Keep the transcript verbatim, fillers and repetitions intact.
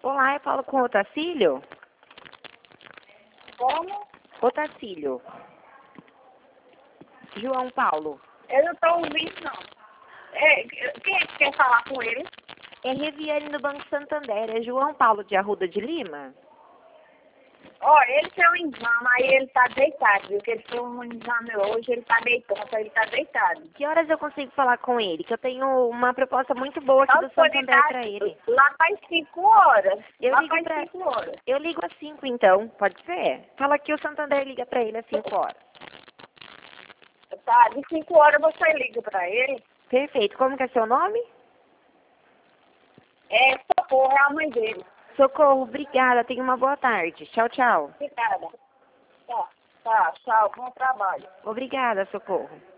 Olá, eu falo com o Otacílio? Como? Otacílio. João Paulo. Eu não estou ouvindo, não. É, quem é que quer falar com ele? É Reviane do Banco Santander. É João Paulo de Arruda de Lima? Olha, ele tem um exame, aí ele está deitado, viu? Que ele tem um exame hoje, ele está deitado, então ele está deitado. Que horas eu consigo falar com ele? Que eu tenho uma proposta muito boa aqui Só do se for Santander ligar para ele. lá faz cinco horas. Eu lá ligo faz pra... cinco horas. Eu ligo às cinco então, pode ser? Fala que o Santander liga para ele às cinco horas. Tá, de cinco horas você liga para ele. Perfeito. Como que é seu nome? É, Socorro, é a mãe dele. Socorro, obrigada. Tenha uma boa tarde. Tchau, tchau. Obrigada. Tá, tá, tchau, bom trabalho. Obrigada, Socorro.